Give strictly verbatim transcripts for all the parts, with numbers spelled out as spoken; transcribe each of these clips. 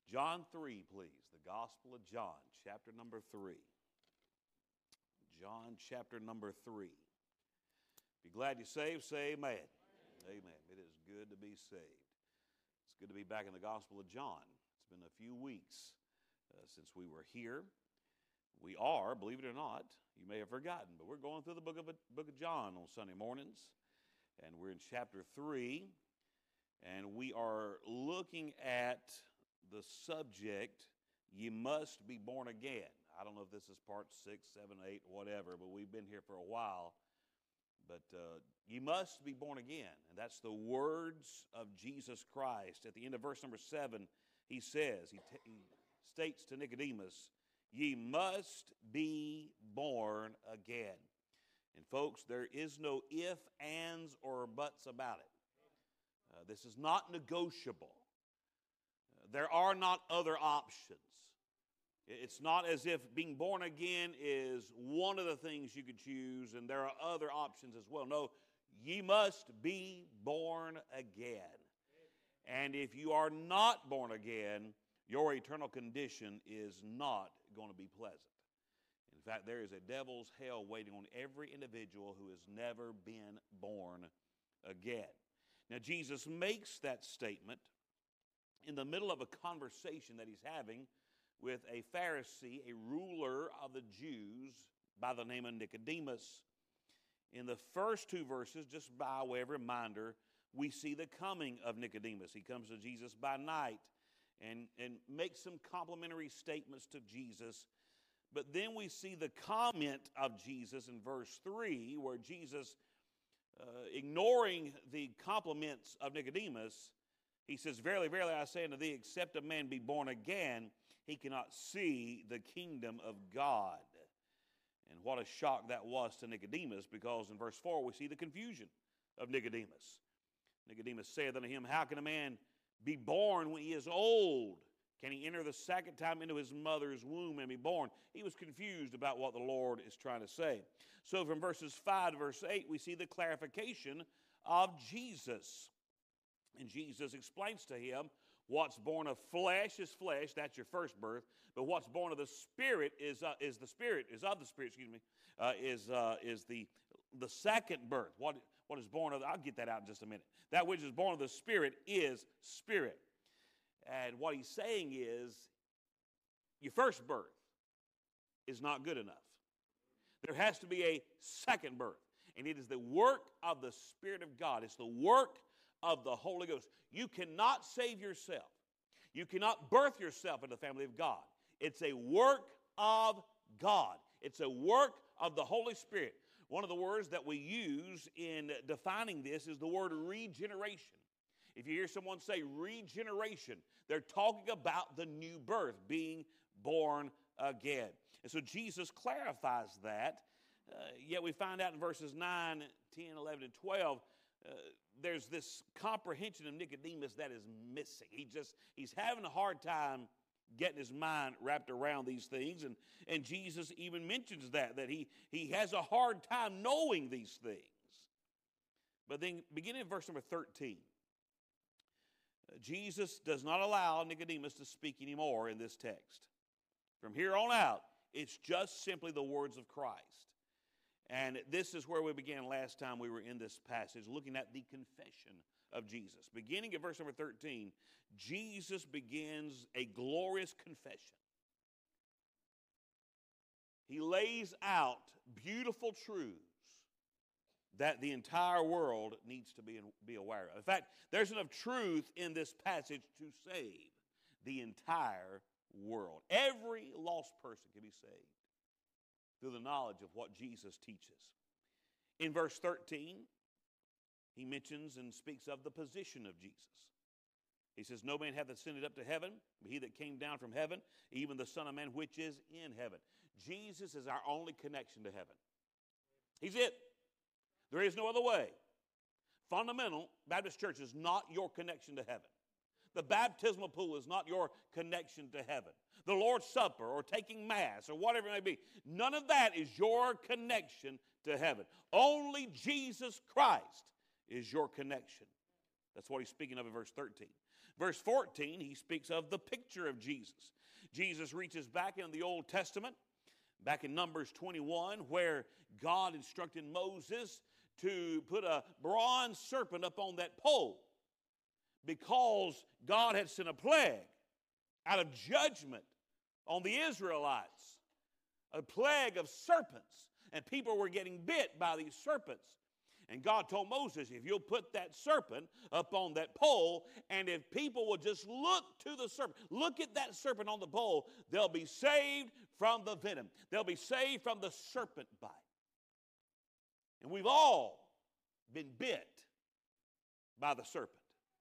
John three, please. The Gospel of John, chapter number three. John chapter number three. Be glad you're saved, say amen. Amen. Amen. It is good to be saved. It's good to be back in the Gospel of John. It's been a few weeks uh, since we were here. We are, believe it or not, you may have forgotten, but we're going through the book of, book of John on Sunday mornings. And we're in chapter three. And we are looking at the subject, you must be born again. I don't know if this is part six, seven, eight, whatever, but we've been here for a while. But uh, you must be born again. And that's the words of Jesus Christ. At the end of verse number seven, he says, he, t- he states to Nicodemus, ye must be born again. And folks, there is no if, ands, or buts about it. Uh, this is not negotiable. Uh, there are not other options. It's not as if being born again is one of the things you could choose and there are other options as well. No, ye must be born again. And if you are not born again, your eternal condition is not going to be pleasant. In fact, there is a devil's hell waiting on every individual who has never been born again. Now, Jesus makes that statement in the middle of a conversation that he's having with a Pharisee, a ruler of the Jews by the name of Nicodemus. In the first two verses, just by way of reminder, we see the coming of Nicodemus. He comes to Jesus by night and, and makes some complimentary statements to Jesus. But then we see the comment of Jesus in verse three, where Jesus, uh, ignoring the compliments of Nicodemus, he says, verily, verily, I say unto thee, except a man be born again, he cannot see the kingdom of God. And what a shock that was to Nicodemus, because in verse four we see the confusion of Nicodemus. Nicodemus saith unto him, how can a man be born when he is old? Can he enter the second time into his mother's womb and be born? He was confused about what the Lord is trying to say. So from verses five to verse eight, we see the clarification of Jesus. And Jesus explains to him, what's born of flesh is flesh, that's your first birth. But what's born of the Spirit is uh, is the Spirit, is of the Spirit, excuse me, uh, is uh, is the the second birth. What, what is born of, I'll get that out in just a minute. That which is born of the Spirit is Spirit. And what he's saying is, your first birth is not good enough. There has to be a second birth. And it is the work of the Spirit of God. It's the work of the Holy Ghost. You cannot save yourself. You cannot birth yourself in the family of God. It's a work of God. It's a work of the Holy Spirit. One of the words that we use in defining this is the word regeneration. If you hear someone say regeneration, they're talking about the new birth, being born again. And so Jesus clarifies that. Uh, yet we find out in verses nine, ten, eleven, and twelve, uh, there's this comprehension of Nicodemus that is missing. He just, he's having a hard time getting his mind wrapped around these things. And, and Jesus even mentions that, that he, he has a hard time knowing these things. But then beginning in verse number thirteen, Jesus does not allow Nicodemus to speak anymore in this text. From here on out, it's just simply the words of Christ. And this is where we began last time we were in this passage, looking at the confession of Jesus. Beginning at verse number thirteen, Jesus begins a glorious confession. He lays out beautiful truths that the entire world needs to be, be aware of. In fact, there's enough truth in this passage to save the entire world. Every lost person can be saved through the knowledge of what Jesus teaches. In verse thirteen, he mentions and speaks of the position of Jesus. He says, no man hath ascended up to heaven, but he that came down from heaven, even the Son of Man which is in heaven. Jesus is our only connection to heaven. He's it. There is no other way. Fundamental Baptist Church is not your connection to heaven. The baptismal pool is not your connection to heaven. The Lord's Supper or taking Mass or whatever it may be, none of that is your connection to heaven. Only Jesus Christ is your connection. That's what he's speaking of in verse thirteen. Verse fourteen, he speaks of the picture of Jesus. Jesus reaches back into the Old Testament, back in Numbers twenty-one, where God instructed Moses to put a bronze serpent up on that pole because God had sent a plague out of judgment on the Israelites, a plague of serpents, and people were getting bit by these serpents. And God told Moses, if you'll put that serpent up on that pole, and if people will just look to the serpent, look at that serpent on the pole, they'll be saved from the venom. They'll be saved from the serpent bite. And we've all been bit by the serpent.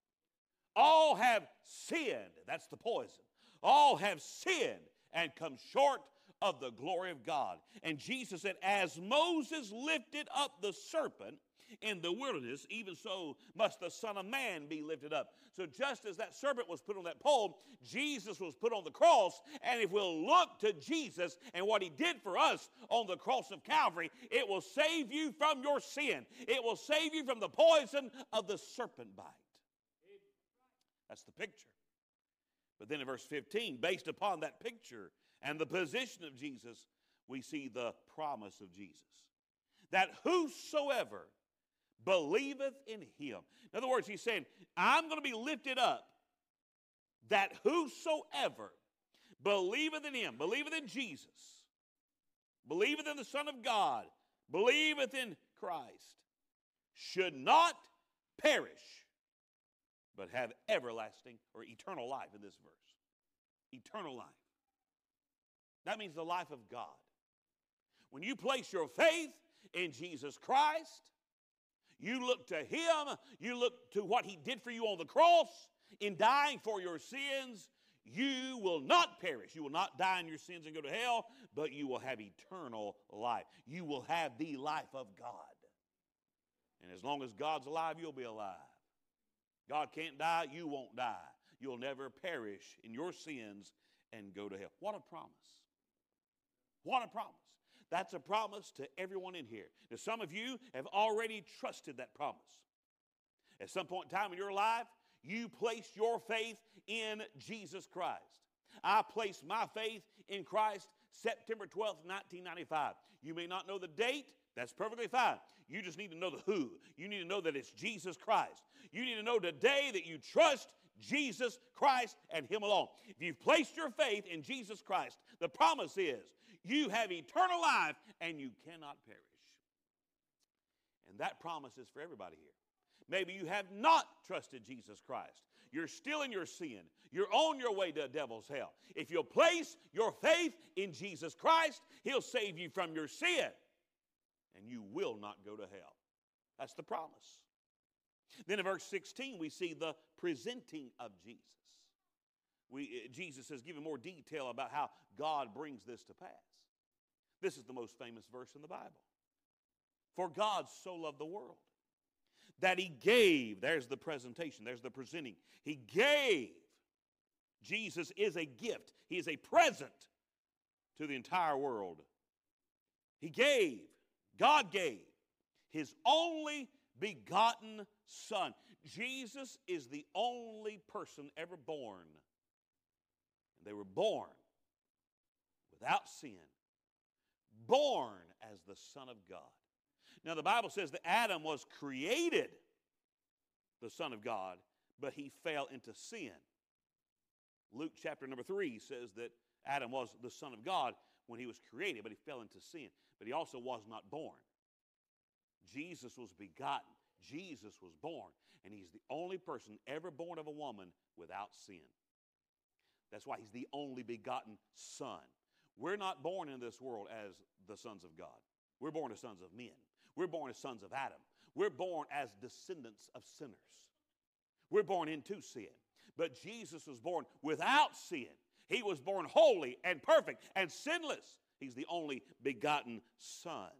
All have sinned. That's the poison. All have sinned and come short of the glory of God. And Jesus said, as Moses lifted up the serpent in the wilderness, even so must the Son of Man be lifted up. So just as that serpent was put on that pole, Jesus was put on the cross. And if we'll look to Jesus and what he did for us on the cross of Calvary, it will save you from your sin. It will save you from the poison of the serpent bite. That's the picture. But then in verse fifteen, based upon that picture and the position of Jesus, we see the promise of Jesus. That whosoever believeth in him. In other words, he's saying, I'm going to be lifted up. That whosoever believeth in him, believeth in Jesus, believeth in the Son of God, believeth in Christ, should not perish, but have everlasting or eternal life in this verse. Eternal life. That means the life of God. When you place your faith in Jesus Christ, you look to him, you look to what he did for you on the cross in dying for your sins, you will not perish. You will not die in your sins and go to hell, but you will have eternal life. You will have the life of God. And as long as God's alive, you'll be alive. God can't die, you won't die. You'll never perish in your sins and go to hell. What a promise. What a promise. That's a promise to everyone in here. Now, some of you have already trusted that promise. At some point in time in your life, you placed your faith in Jesus Christ. I placed my faith in Christ September twelfth, nineteen ninety-five. You may not know the date. That's perfectly fine. You just need to know the who. You need to know that it's Jesus Christ. You need to know today that you trust Jesus Christ and him alone. If you've placed your faith in Jesus Christ, the promise is you have eternal life and you cannot perish. And that promise is for everybody here. Maybe you have not trusted Jesus Christ. You're still in your sin. You're on your way to a devil's hell. If you'll place your faith in Jesus Christ, he'll save you from your sin. And you will not go to hell. That's the promise. Then in verse sixteen, we see the presenting of Jesus. We, uh, Jesus has given more detail about how God brings this to pass. This is the most famous verse in the Bible. For God so loved the world that he gave, there's the presentation, there's the presenting. He gave. Jesus is a gift. He is a present to the entire world. He gave, God gave his only begotten Son. Jesus is the only person ever born. And they were born without sin, born as the Son of God. Now the Bible says that Adam was created the Son of God, but he fell into sin. Luke chapter number three says that Adam was the Son of God when he was created, but he fell into sin. But he also was not born. Jesus was begotten. Jesus was born. And he's the only person ever born of a woman without sin. That's why he's the only begotten Son. We're not born in this world as the sons of God. We're born as sons of men. We're born as sons of Adam. We're born as descendants of sinners. We're born into sin. But Jesus was born without sin. He was born holy and perfect and sinless. He's the only begotten Son.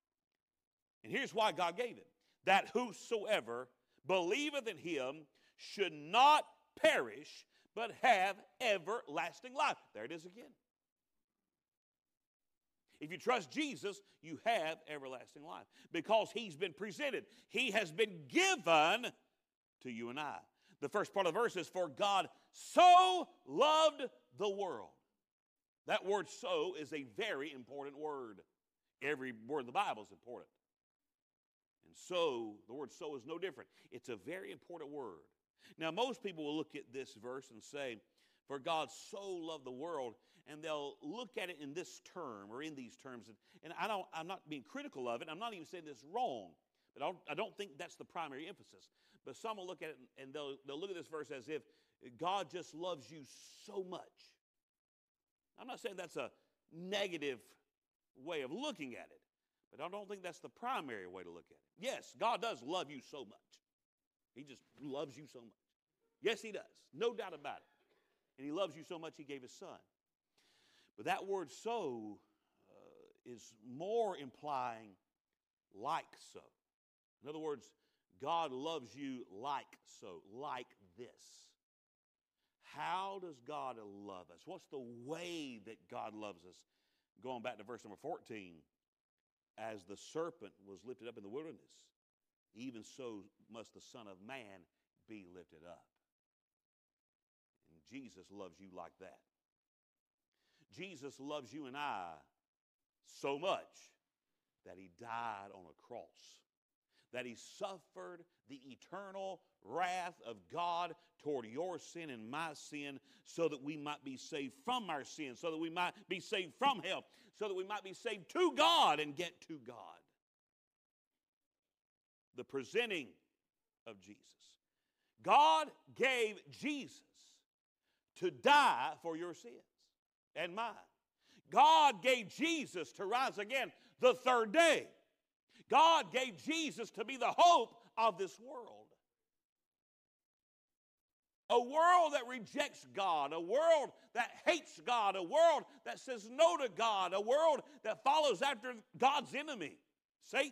And here's why God gave it. That whosoever believeth in him should not perish, but have everlasting life. There it is again. If you trust Jesus, you have everlasting life because he's been presented. He has been given to you and I. The first part of the verse is, for God so loved the world. That word so is a very important word. Every word in the Bible is important. And so, the word so is no different. It's a very important word. Now, most people will look at this verse and say, for God so loved the world, and they'll look at it in this term or in these terms. And, and I don't, I'm not being critical of it. I'm not even saying this wrong. But I don't, I don't think that's the primary emphasis. But some will look at it and they'll, they'll look at this verse as if God just loves you so much. I'm not saying that's a negative way of looking at it. But I don't think that's the primary way to look at it. Yes, God does love you so much. He just loves you so much. Yes, he does. No doubt about it. And he loves you so much he gave his son. But that word so uh, is more implying like so. In other words, God loves you like so, like this. How does God love us? What's the way that God loves us? Going back to verse number fourteen, as the serpent was lifted up in the wilderness, even so must the Son of Man be lifted up. And Jesus loves you like that. Jesus loves you and I so much that he died on a cross, that he suffered the eternal wrath of God toward your sin and my sin so that we might be saved from our sin, so that we might be saved from hell, so that we might be saved to God and get to God. The presenting of Jesus. God gave Jesus to die for your sins and mine. God gave Jesus to rise again the third day. God gave Jesus to be the hope of this world. A world that rejects God, a world that hates God, a world that says no to God, a world that follows after God's enemy, Satan.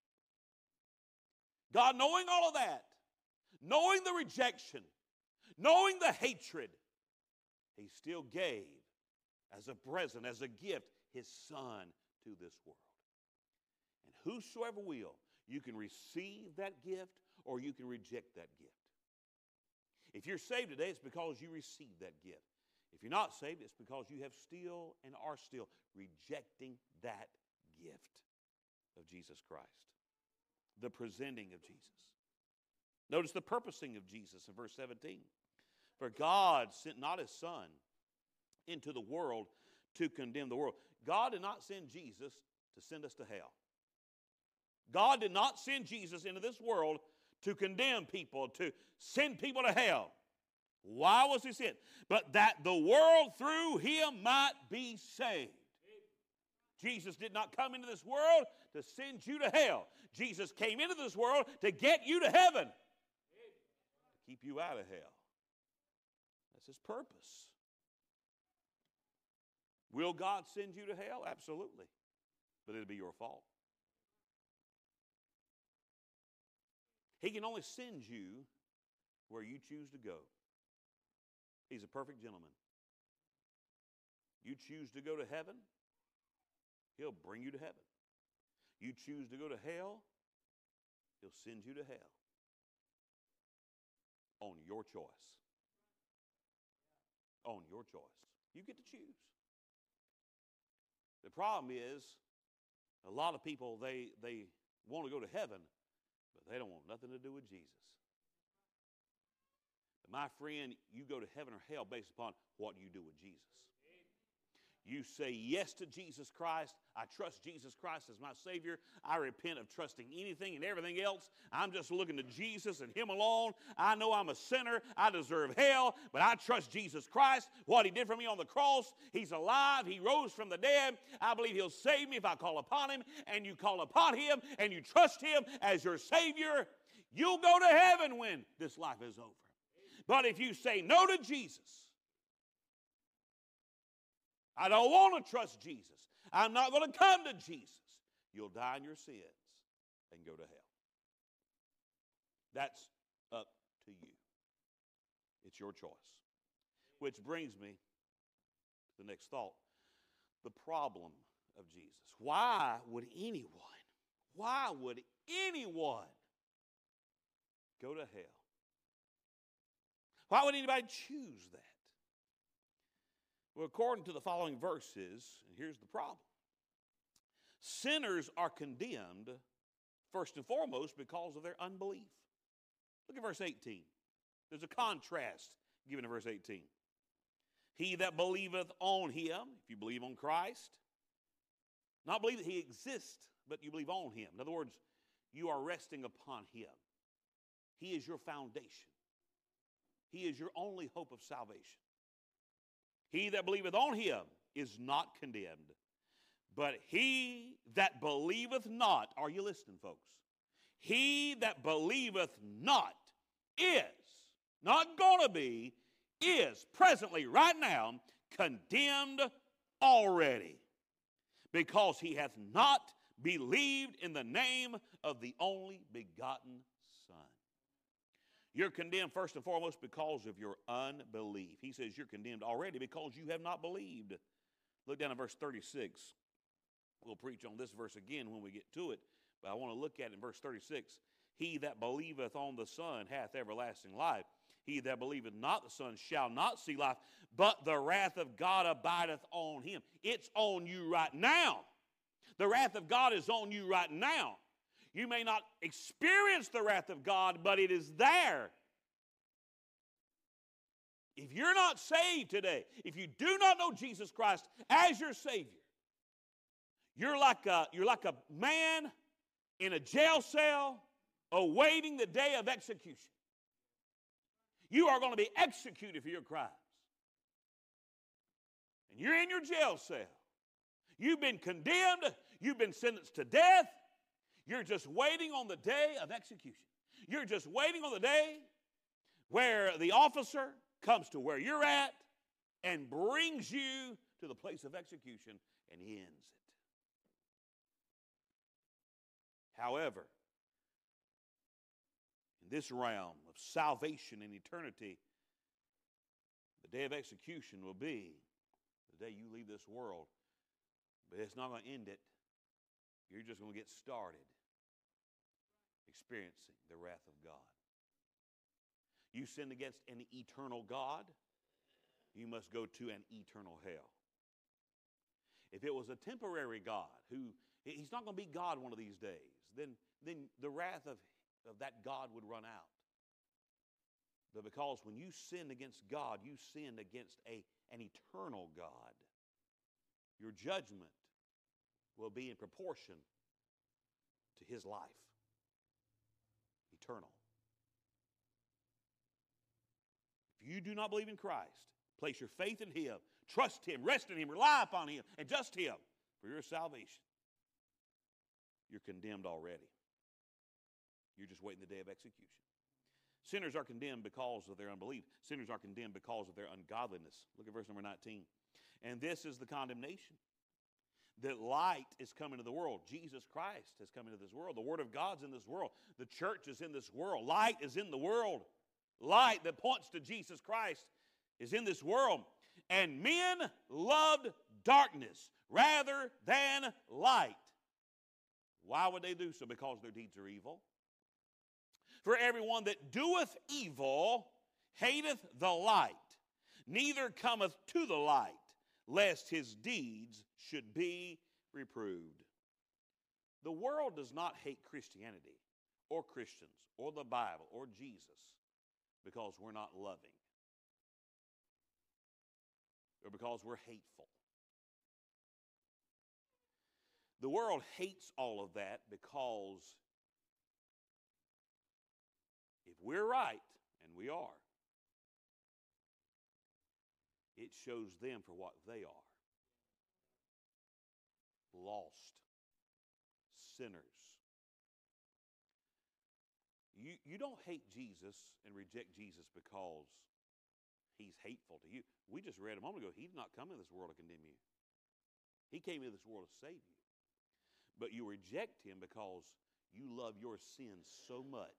God, knowing all of that, knowing the rejection, knowing the hatred, he still gave as a present, as a gift, his son to this world. And whosoever will, you can receive that gift or you can reject that gift. If you're saved today, it's because you received that gift. If you're not saved, it's because you have still and are still rejecting that gift of Jesus Christ. The presenting of Jesus. Notice the purposing of Jesus in verse seventeen. For God sent not his son into the world to condemn the world. God did not send Jesus to send us to hell. God did not send Jesus into this world to condemn people, to send people to hell. Why was he sent? But that the world through him might be saved. Jesus did not come into this world to send you to hell. Jesus came into this world to get you to heaven. To keep you out of hell. That's his purpose. Will God send you to hell? Absolutely. But it'll be your fault. He can only send you where you choose to go. He's a perfect gentleman. You choose to go to heaven, he'll bring you to heaven. You choose to go to hell, he'll send you to hell. On your choice. On your choice. You get to choose. The problem is, a lot of people, they, they want to go to heaven, but they don't want nothing to do with Jesus. But my friend, you go to heaven or hell based upon what you do with Jesus. You say yes to Jesus Christ. I trust Jesus Christ as my Savior. I repent of trusting anything and everything else. I'm just looking to Jesus and him alone. I know I'm a sinner. I deserve hell, but I trust Jesus Christ. What he did for me on the cross. He's alive. He rose from the dead. I believe he'll save me if I call upon him. And you call upon him and you trust him as your Savior, you'll go to heaven when this life is over. But if you say no to Jesus, I don't want to trust Jesus, I'm not going to come to Jesus, you'll die in your sins and go to hell. That's up to you. It's your choice. Which brings me to the next thought. The problem of Jesus. Why would anyone, why would anyone go to hell? Why would anybody choose that? Well, according to the following verses, and here's the problem. Sinners are condemned first and foremost because of their unbelief. Look at verse eighteen. There's a contrast given in verse eighteen. He that believeth on him, if you believe on Christ, not believe that he exists, but you believe on him. In other words, you are resting upon him. He is your foundation. He is your only hope of salvation. He that believeth on him is not condemned, but he that believeth not, are you listening, folks? He that believeth not is, not going to be, is presently, right now, condemned already, because he hath not believed in the name of the only begotten Son. You're condemned first and foremost because of your unbelief. He says you're condemned already because you have not believed. Look down at verse thirty-six. We'll preach on this verse again when we get to it, but I want to look at it in verse thirty-six. He that believeth on the Son hath everlasting life. He that believeth not the Son shall not see life, but the wrath of God abideth on him. It's on you right now. The wrath of God is on you right now. You may not experience the wrath of God, but it is there. If you're not saved today, if you do not know Jesus Christ as your Savior, you're like a, you're like a man in a jail cell awaiting the day of execution. You are going to be executed for your crimes. And you're in your jail cell. You've been condemned. You've been sentenced to death. You're just waiting on the day of execution. You're just waiting on the day where the officer comes to where you're at and brings you to the place of execution and ends it. However, in this realm of salvation and eternity, the day of execution will be the day you leave this world. But it's not going to end it. You're just going to get started experiencing the wrath of God. You sinned against an eternal God, you must go to an eternal hell. If it was a temporary God, who he's not going to be God one of these days, then, then the wrath of, of that God would run out. But because when you sin against God, you sinned against a, an eternal God, your judgment will be in proportion to his life. Eternal. If you do not believe in Christ, place your faith in him, trust him, rest in him, rely upon him, and just him for your salvation, you're condemned already. You're just waiting the day of execution. Sinners are condemned because of their unbelief. Sinners are condemned because of their ungodliness. Look at verse number nineteen. And this is the condemnation, that light is coming into the world. Jesus Christ has come into this world. The Word of God's in this world. The church is in this world. Light is in the world. Light that points to Jesus Christ is in this world. And men loved darkness rather than light. Why would they do so? Because their deeds are evil. For everyone that doeth evil hateth the light, neither cometh to the light, lest his deeds should be reproved. The world does not hate Christianity or Christians or the Bible or Jesus because we're not loving or because we're hateful. The world hates all of that because if we're right, and we are, it shows them for what they are. Lost sinners. You, you don't hate Jesus and reject Jesus because he's hateful to you. We just read a moment ago, he did not come into this world to condemn you. He came into this world to save you. But you reject him because you love your sin so much.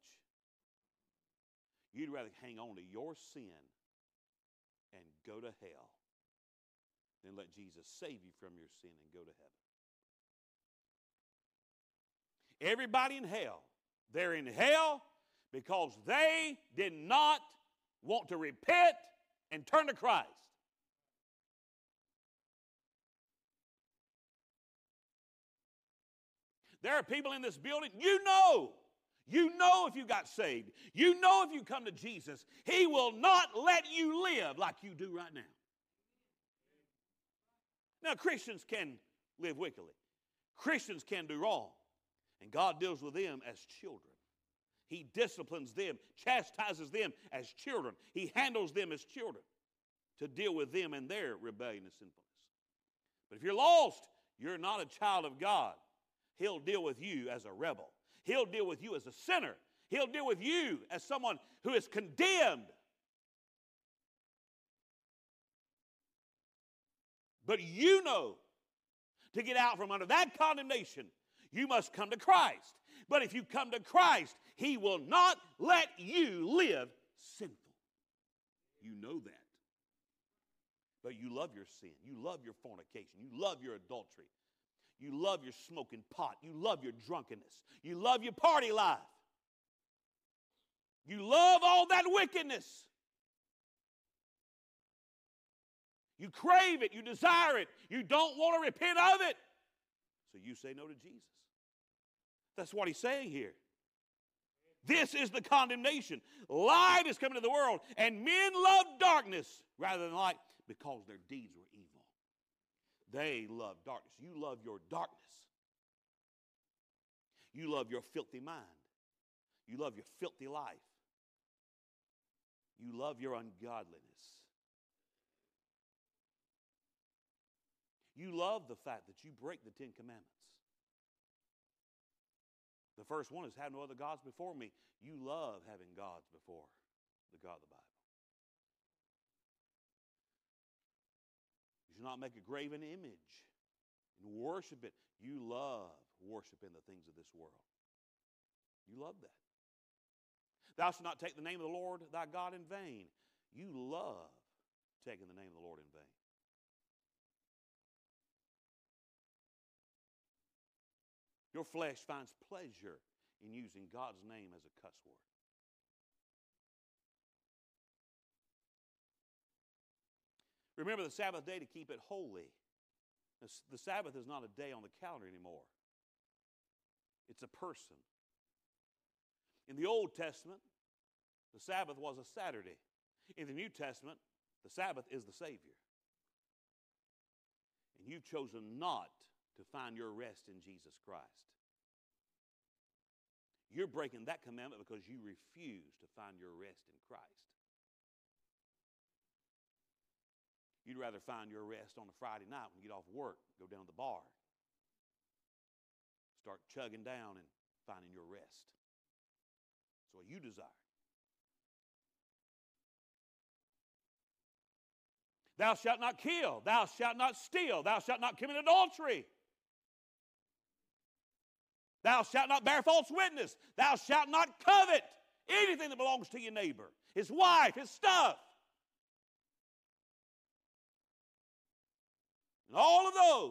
You'd rather hang on to your sin and go to hell than let Jesus save you from your sin and go to heaven. Everybody in hell, they're in hell because they did not want to repent and turn to Christ. There are people in this building, you know, you know if you got saved, you know if you come to Jesus, He will not let you live like you do right now. Now, Christians can live wickedly. Christians can do wrong. And God deals with them as children. He disciplines them, chastises them as children. He handles them as children to deal with them and their rebellion and sinfulness. But if you're lost, you're not a child of God. He'll deal with you as a rebel. He'll deal with you as a sinner. He'll deal with you as someone who is condemned. But you know, to get out from under that condemnation, you must come to Christ. But if you come to Christ, He will not let you live sinful. You know that. But you love your sin. You love your fornication. You love your adultery. You love your smoking pot. You love your drunkenness. You love your party life. You love all that wickedness. You crave it. You desire it. You don't want to repent of it. So you say no to Jesus. That's what He's saying here. This is the condemnation. Light is coming to the world, and men love darkness rather than light because their deeds were evil. They love darkness. You love your darkness. You love your filthy mind. You love your filthy life. You love your ungodliness. You love the fact that you break the Ten Commandments. The first one is, have no other gods before me. You love having gods before the God of the Bible. You should not make a graven image and worship it. You love worshiping the things of this world. You love that. Thou shalt not take the name of the Lord thy God in vain. You love taking the name of the Lord in vain. Your flesh finds pleasure in using God's name as a cuss word. Remember the Sabbath day to keep it holy. The Sabbath is not a day on the calendar anymore. It's a person. In the Old Testament, the Sabbath was a Saturday. In the New Testament, the Sabbath is the Savior. And you've chosen not to find your rest in Jesus Christ. You're breaking that commandment because you refuse to find your rest in Christ. You'd rather find your rest on a Friday night when you get off work, go down to the bar, start chugging down and finding your rest. That's what you desire. Thou shalt not kill. Thou shalt not steal. Thou shalt not commit adultery. Thou shalt not bear false witness. Thou shalt not covet anything that belongs to your neighbor, his wife, his stuff. And all of those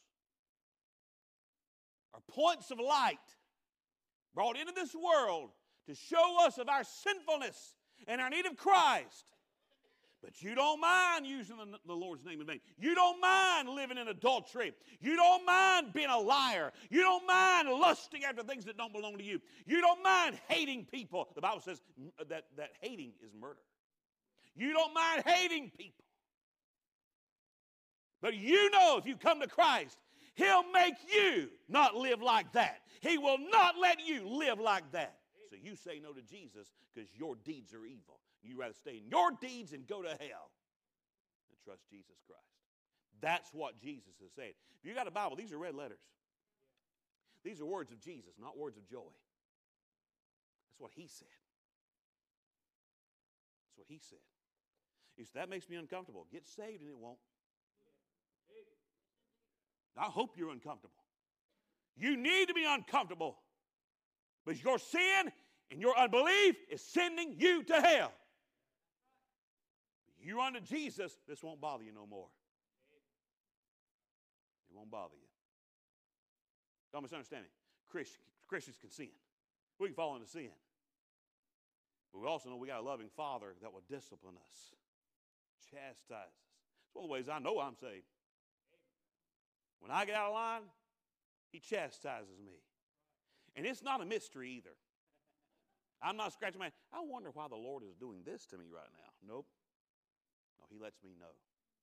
are points of light brought into this world to show us of our sinfulness and our need of Christ. But you don't mind using the, the Lord's name in vain. You don't mind living in adultery. You don't mind being a liar. You don't mind lusting after things that don't belong to you. You don't mind hating people. The Bible says that, that hating is murder. You don't mind hating people. But you know if you come to Christ, He'll make you not live like that. He will not let you live like that. So you say no to Jesus because your deeds are evil. You'd rather stay in your deeds and go to hell than trust Jesus Christ. That's what Jesus is saying. If you got a Bible, these are red letters. These are words of Jesus, not words of joy. That's what He said. That's what He said. You say, that makes me uncomfortable. Get saved and it won't. I hope you're uncomfortable. You need to be uncomfortable because your sin and your unbelief is sending you to hell. You run to Jesus, this won't bother you no more. It won't bother you. Don't misunderstand me. Christians, Christians can sin. We can fall into sin. But we also know we got a loving Father that will discipline us, chastise us. It's one of the ways I know I'm saved. When I get out of line, he chastises me. And it's not a mystery either. I'm not scratching my head. I wonder why the Lord is doing this to me right now. Nope. No, he lets me know.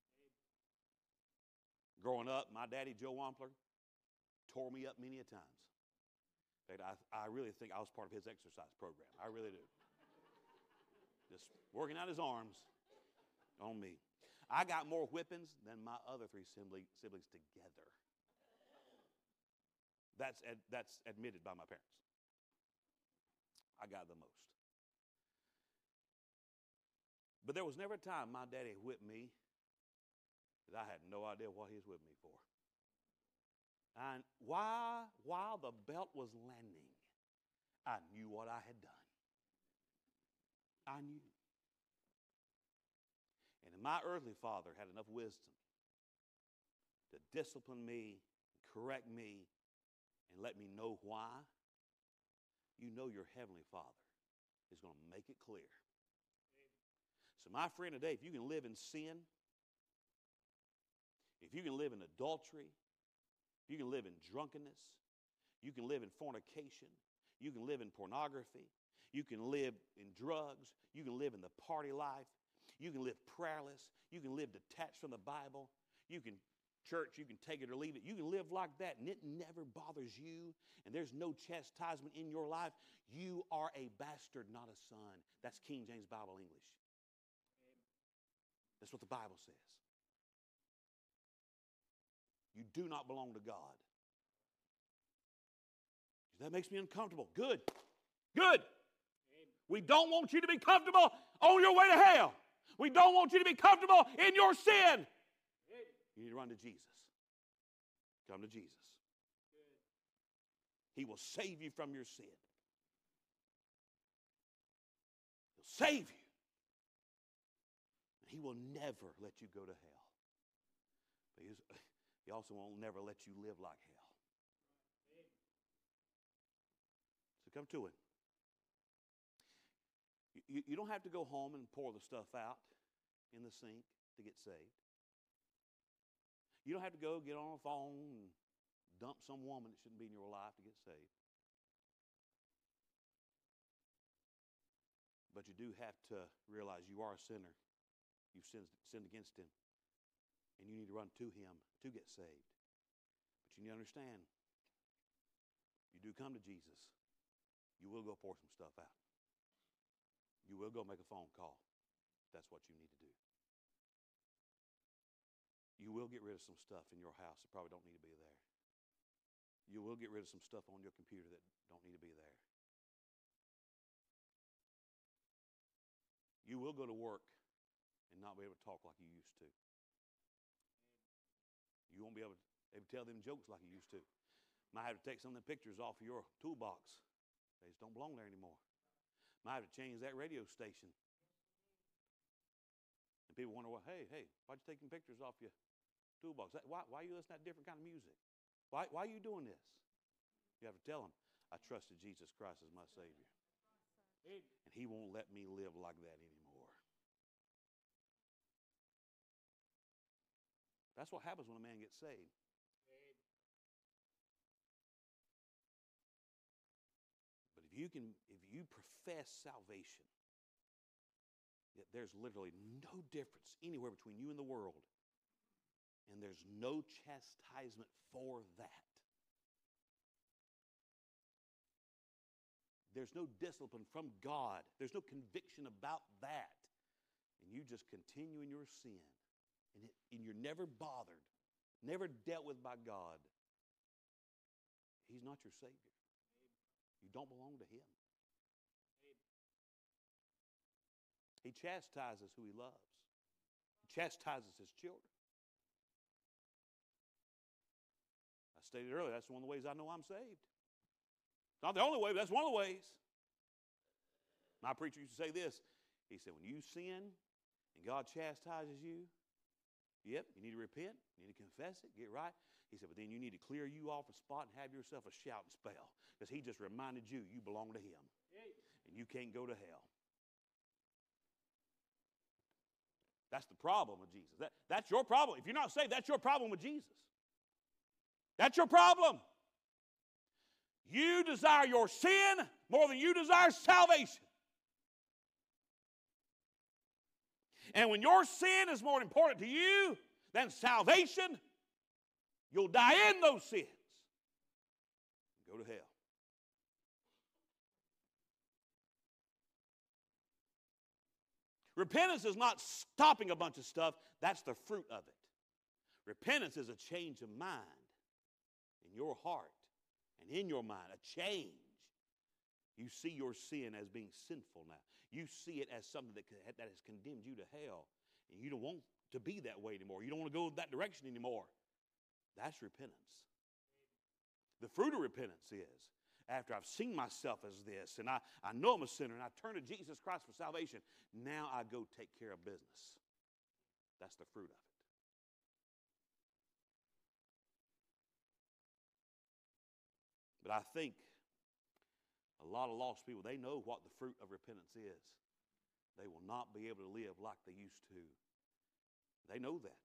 Growing up, my daddy, Joe Wampler, tore me up many a times. In fact, I, I really think I was part of his exercise program. I really do. Just working out his arms on me. I got more whippings than my other three siblings together. That's, ad, that's admitted by my parents. I got the most. But there was never a time my daddy whipped me that I had no idea what he was whipping me for. And why, while the belt was landing, I knew what I had done. I knew. And my earthly father had enough wisdom to discipline me, correct me, and let me know why. You know your heavenly Father is going to make it clear. So my friend today, if you can live in sin, if you can live in adultery, if you can live in drunkenness, you can live in fornication, you can live in pornography, you can live in drugs, you can live in the party life, you can live prayerless, you can live detached from the Bible, you can church, you can take it or leave it. You can live like that and it never bothers you and there's no chastisement in your life. You are a bastard, not a son. That's King James Bible English. That's what the Bible says. You do not belong to God. That makes me uncomfortable. Good. Good. We don't want you to be comfortable on your way to hell. We don't want you to be comfortable in your sin. You need to run to Jesus. Come to Jesus. He will save you from your sin. He'll save you. He will never let you go to hell. But he also won't never let you live like hell. So come to him. You, you don't have to go home and pour the stuff out in the sink to get saved. You don't have to go get on a phone and dump some woman that shouldn't be in your life to get saved. But you do have to realize you are a sinner. You've sinned, sinned against him. And you need to run to him to get saved. But you need to understand, you do come to Jesus, you will go pour some stuff out. You will go make a phone call. That's what you need to do. You will get rid of some stuff in your house that probably don't need to be there. You will get rid of some stuff on your computer that don't need to be there. You will go to work and not be able to talk like you used to. You won't be able to, able to tell them jokes like you used to. Might have to take some of the pictures off of your toolbox. They just don't belong there anymore. Might have to change that radio station. And people wonder, well, hey, hey, why'd you take them pictures off your toolbox? Why, why are you listening to that different kind of music? Why, why are you doing this? You have to tell them, I trusted Jesus Christ as my Savior. And he won't let me live like that anymore. That's what happens when a man gets saved. But if you can, if you profess salvation, that there's literally no difference anywhere between you and the world, and there's no chastisement for that. There's no discipline from God. There's no conviction about that. And you just continue in your sin. And, it, and you're never bothered, never dealt with by God. He's not your Savior. You don't belong to him. He chastises who he loves. He chastises his children. I stated earlier, that's one of the ways I know I'm saved. It's not the only way, but that's one of the ways. My preacher used to say this. He said, when you sin and God chastises you, yep, you need to repent, you need to confess it, get right. He said, but then you need to clear you off a spot and have yourself a shouting spell, because he just reminded you you belong to him. And you can't go to hell. That's the problem with Jesus. That, that's your problem. If you're not saved, that's your problem with Jesus. That's your problem. You desire your sin more than you desire salvation. And when your sin is more important to you than salvation, you'll die in those sins and go to hell. Repentance is not stopping a bunch of stuff. That's the fruit of it. Repentance is a change of mind in your heart and in your mind, a change. You see your sin as being sinful now. You see it as something that, that has condemned you to hell. And you don't want to be that way anymore. You don't want to go that direction anymore. That's repentance. The fruit of repentance is, after I've seen myself as this, and I, I know I'm a sinner, and I turn to Jesus Christ for salvation, now I go take care of business. That's the fruit of it. But I think a lot of lost people, they know what the fruit of repentance is. They will not be able to live like they used to. They know that.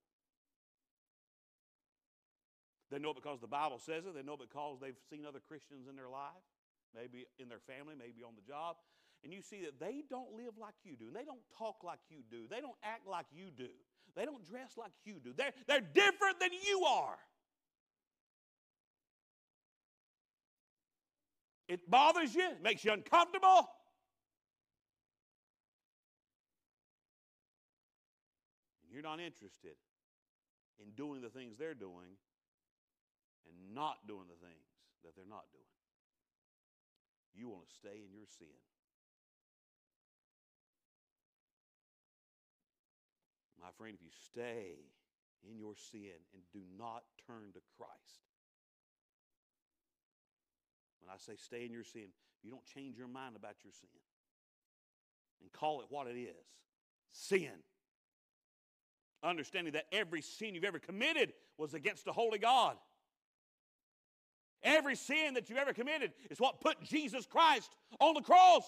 They know it because the Bible says it. They know it because they've seen other Christians in their life, maybe in their family, maybe on the job. And you see that they don't live like you do. And they don't talk like you do. They don't act like you do. They don't dress like you do. They're, they're different than you are. It bothers you. It makes you uncomfortable. And you're not interested in doing the things they're doing and not doing the things that they're not doing. You want to stay in your sin. My friend, if you stay in your sin and do not turn to Christ, when I say stay in your sin, you don't change your mind about your sin and call it what it is, sin. Understanding that every sin you've ever committed was against a holy God. Every sin that you've ever committed is what put Jesus Christ on the cross.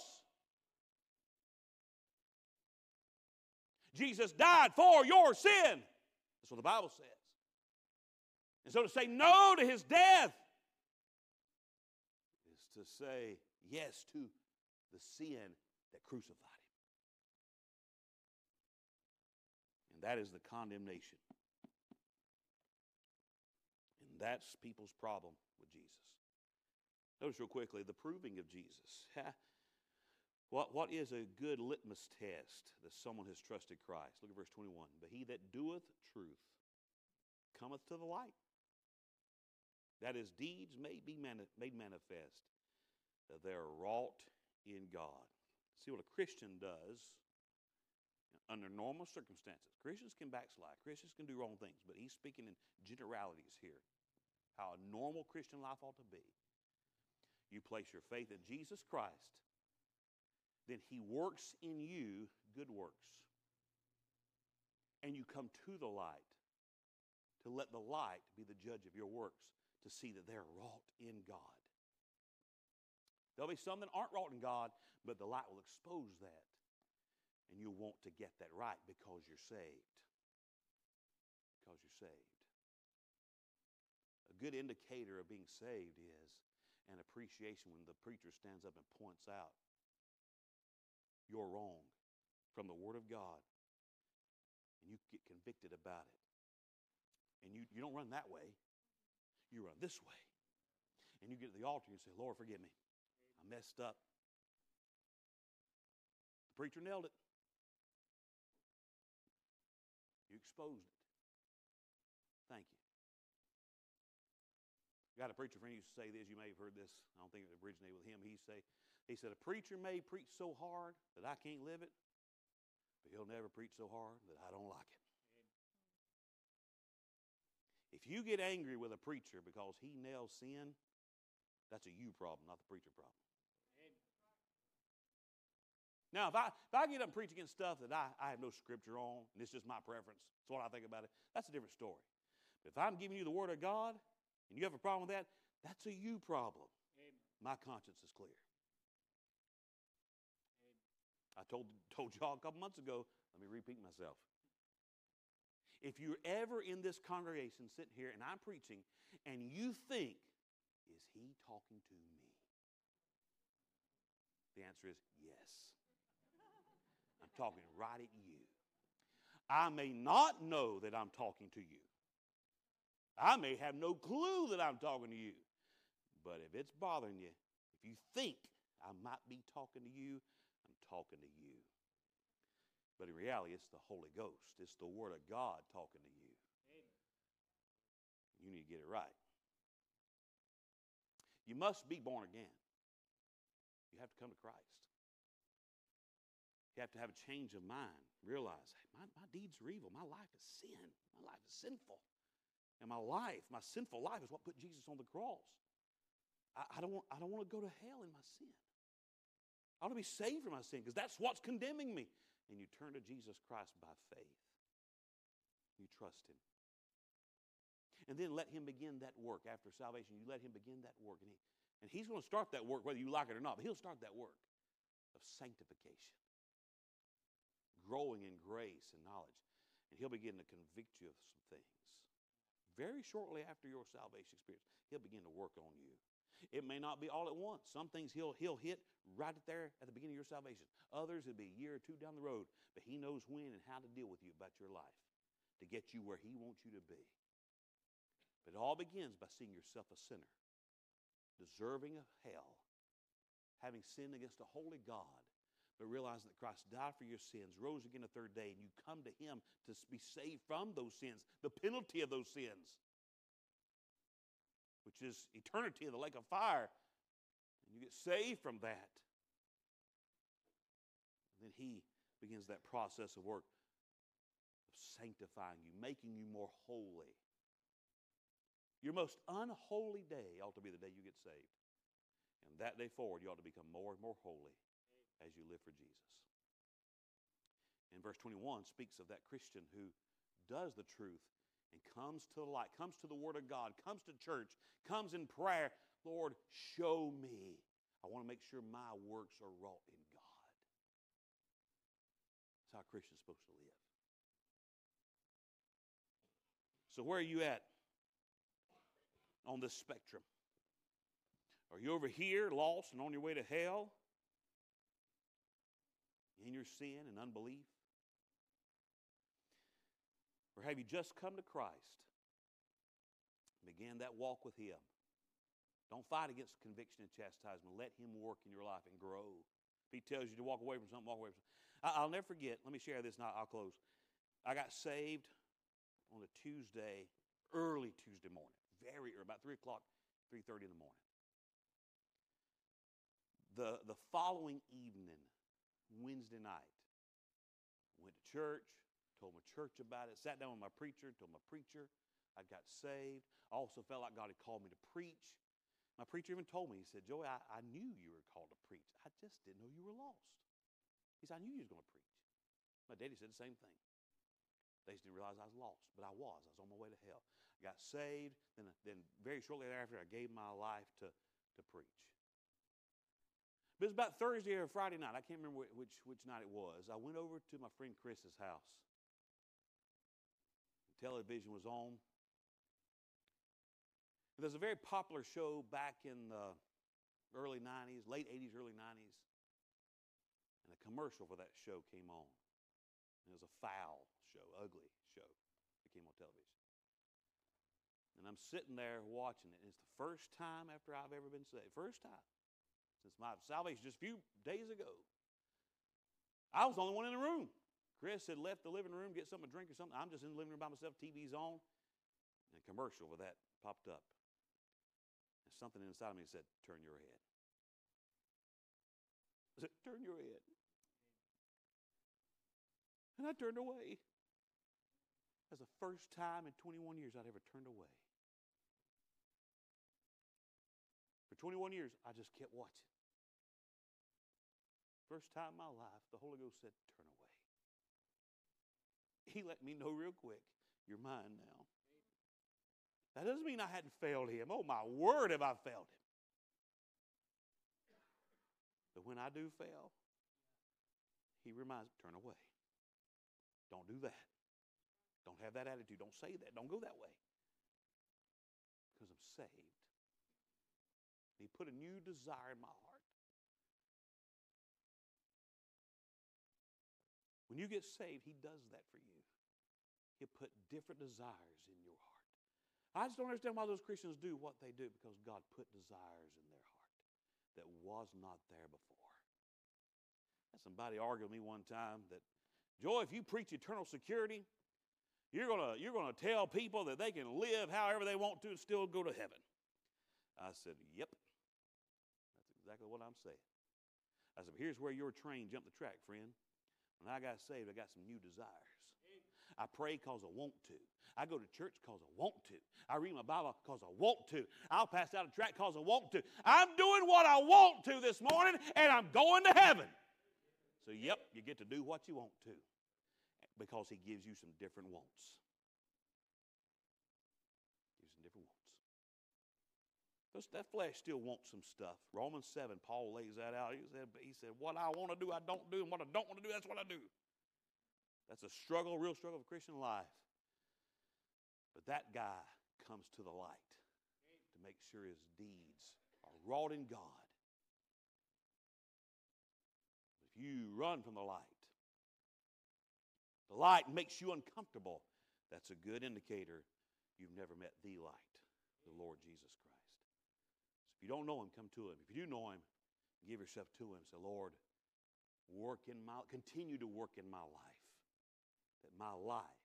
Jesus died for your sin. That's what the Bible says. And so to say no to his death is to say yes to the sin that crucified him. And that is the condemnation. And that's people's problem with Jesus. Notice real quickly the proving of Jesus. What, what is a good litmus test that someone has trusted Christ? Look at verse twenty-one. But he that doeth truth cometh to the light, that his deeds may be mani- made manifest, that they are wrought in God. See what a Christian does under normal circumstances. Christians can backslide. Christians can do wrong things. But he's speaking in generalities here. How a normal Christian life ought to be. You place your faith in Jesus Christ, then he works in you good works. And you come to the light to let the light be the judge of your works, to see that they're wrought in God. There'll be some that aren't wrought in God, but the light will expose that. And you'll want to get that right because you're saved. Because you're saved. A good indicator of being saved is an appreciation when the preacher stands up and points out you're wrong from the Word of God, and you get convicted about it. And you, you don't run that way. You run this way. And you get to the altar and you say, Lord, forgive me. I messed up. The preacher nailed it. You exposed it. Thank you. I got a preacher friend who used to say this. You may have heard this. I don't think it originated with him. He say, he said, a preacher may preach so hard that I can't live it, but he'll never preach so hard that I don't like it. If you get angry with a preacher because he nails sin, that's a you problem, not the preacher problem. Now, if I if I get up and preach against stuff that I, I have no scripture on, and it's just my preference, it's what I think about it, that's a different story. But if I'm giving you the Word of God, and you have a problem with that, that's a you problem. Amen. My conscience is clear. Amen. I told, told y'all a couple months ago, let me repeat myself. If you're ever in this congregation sitting here and I'm preaching and you think, is he talking to me? The answer is yes. I'm talking right at you. I may not know that I'm talking to you. I may have no clue that I'm talking to you. But if it's bothering you, if you think I might be talking to you, I'm talking to you. But in reality, it's the Holy Ghost. It's the Word of God talking to you. Amen. You need to get it right. You must be born again. You have to come to Christ. You have to have a change of mind. Realize, hey, my, my deeds are evil. My life is sin. My life is sinful. And my life, my sinful life is what put Jesus on the cross. I, I don't want, I don't want to go to hell in my sin. I want to be saved from my sin because that's what's condemning me. And you turn to Jesus Christ by faith. You trust Him. And then let Him begin that work after salvation. You let Him begin that work. And, he, and He's going to start that work whether you like it or not. But He'll start that work of sanctification. Growing in grace and knowledge. And He'll begin to convict you of some things. Very shortly after your salvation experience, He'll begin to work on you. It may not be all at once. Some things he'll, he'll hit right there at the beginning of your salvation. Others, it'll be a year or two down the road. But He knows when and how to deal with you about your life to get you where He wants you to be. But it all begins by seeing yourself a sinner, deserving of hell, having sinned against a holy God, but realizing that Christ died for your sins, rose again the third day, and you come to Him to be saved from those sins, the penalty of those sins, which is eternity in the lake of fire. And you get saved from that. And then He begins that process of work of sanctifying you, making you more holy. Your most unholy day ought to be the day you get saved. And that day forward, you ought to become more and more holy as you live for Jesus. And verse twenty-one speaks of that Christian who does the truth and comes to the light, comes to the Word of God, comes to church, comes in prayer. Lord, show me. I want to make sure my works are wrought in God. That's how a Christian's supposed to live. So where are you at on this spectrum? Are you over here, lost and on your way to hell? In your sin and unbelief? Or have you just come to Christ and began that walk with Him? Don't fight against conviction and chastisement. Let Him work in your life and grow. If He tells you to walk away from something, walk away from something. I'll never forget, let me share this and I'll close. I got saved on a Tuesday, early Tuesday morning, very early, about three o'clock, three thirty in the morning. The, the following evening, Wednesday night, went to church, told my church about it, sat down with my preacher, told my preacher I got saved. I also felt like God had called me to preach. My preacher even told me, he said, Joey, I, I knew you were called to preach. I just didn't know you were lost. He said, I knew you was going to preach. My daddy said the same thing. They just didn't realize I was lost, but I was. I was on my way to hell. I got saved, then, then very shortly thereafter, I gave my life to, to preach. But it was about Thursday or Friday night. I can't remember which, which night it was. I went over to my friend Chris's house. The television was on. And there's a very popular show back in the early nineties, late eighties, early nineties. And a commercial for that show came on. And it was a foul show, ugly show that came on television. And I'm sitting there watching it. And it's the first time after I've ever been saved. First time. Since my salvation just a few days ago. I was the only one in the room. Chris had left the living room, get something to drink or something. I'm just in the living room by myself, T V's on. And a commercial with that popped up. And something inside of me said, turn your head. I said, turn your head. And I turned away. That's the first time in twenty-one years I'd ever turned away. For twenty-one years, I just kept watching. First time in my life, the Holy Ghost said, turn away. He let me know real quick, you're mine now. That doesn't mean I hadn't failed Him. Oh, my word, have I failed Him. But when I do fail, He reminds me, turn away. Don't do that. Don't have that attitude. Don't say that. Don't go that way. Because I'm saved. He put a new desire in my heart. When you get saved, he does that for you. He'll put different desires in your heart. I just don't understand why those Christians do what they do, because God put desires in their heart that was not there before. I had somebody argue with me one time that, Joy, if you preach eternal security, you're gonna you're gonna tell people that they can live however they want to and still go to heaven. I said, yep. That's exactly what I'm saying. I said, here's where your train jumped the track, friend. When I got saved, I got some new desires. I pray because I want to. I go to church because I want to. I read my Bible because I want to. I'll pass out a tract because I want to. I'm doing what I want to this morning, and I'm going to heaven. So, yep, you get to do what you want to, because he gives you some different wants. Gives you some different wants. Those, that flesh still wants some stuff. Romans seven, Paul lays that out. He said, he said, what I want to do, I don't do, and what I don't want to do, that's what I do. That's a struggle, a real struggle of Christian life. But that guy comes to the light to make sure his deeds are wrought in God. If you run from the light, the light makes you uncomfortable, that's a good indicator you've never met the light, the Lord Jesus Christ. So if you don't know him, come to him. If you do know him, give yourself to him. Say, Lord, work in my, continue to work in my life, that my life